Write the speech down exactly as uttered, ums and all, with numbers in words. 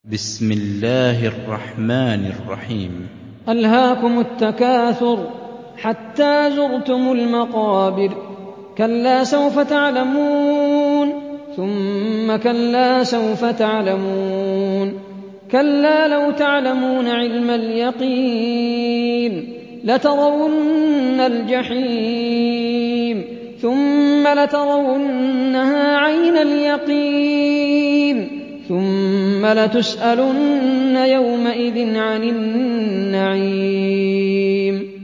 بسم الله الرحمن الرحيم ألهاكم التكاثر حتى زرتم المقابر كلا سوف تعلمون ثم كلا سوف تعلمون كلا لو تعلمون علم اليقين لترون الجحيم ثم لترونها عين اليقين ثم لتسألن يومئذ عن النعيم